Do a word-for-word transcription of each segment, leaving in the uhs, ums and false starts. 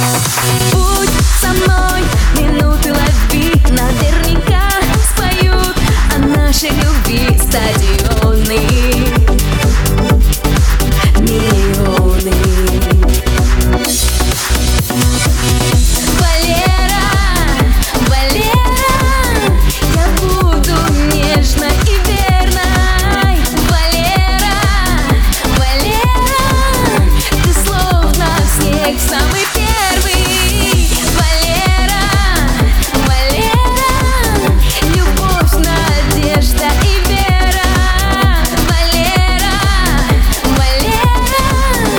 Будь со мной, минуты лови, наверняка споют о нашей любви стадионы, миллионы. Валера, Валера, я буду нежной и верной. Валера, Валера, ты словно снег самый первый. Валера, Валера, любовь, надежда и вера. Валера, Валера,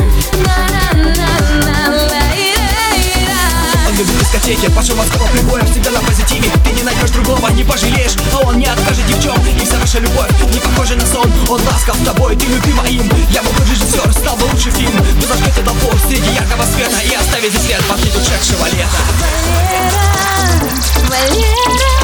на-на-на-на-ла-ира-ира. Он любит дискотеки, пошел Москва прибоем, всегда на позитиве. Ты не найдешь другого, не пожалеешь, а он не откажет ни в чем. И вся наша любовь не похожа на сон. Он ласков тобой, ты любима им. Я бы как режиссер, стал бы лучший фильм. Вы зажгете толпу среди яркого света и оставите след после ушедшего лета. Валера, Валера.